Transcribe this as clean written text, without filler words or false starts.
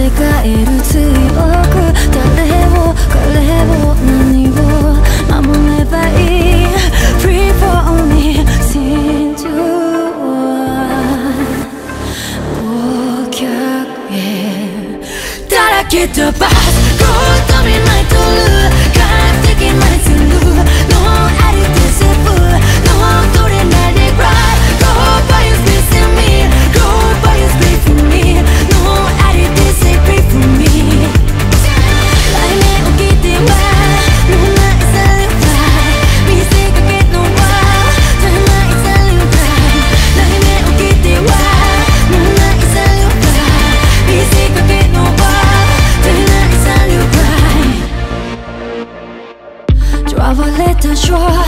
える強く誰を彼を何を守ればいい Free for me since you are 忘却へだらけたバスゴー飛び舞いとる快適までする No attitude No 取れないで cry Go by your space in me Go by your space for me No attitude say pray for me 来年起きては No night is a little fight 見せかけのは Tonight is a little fight 来年起きては No night is a little fight 見せかけのは Tonight is a little fight 囚われたショー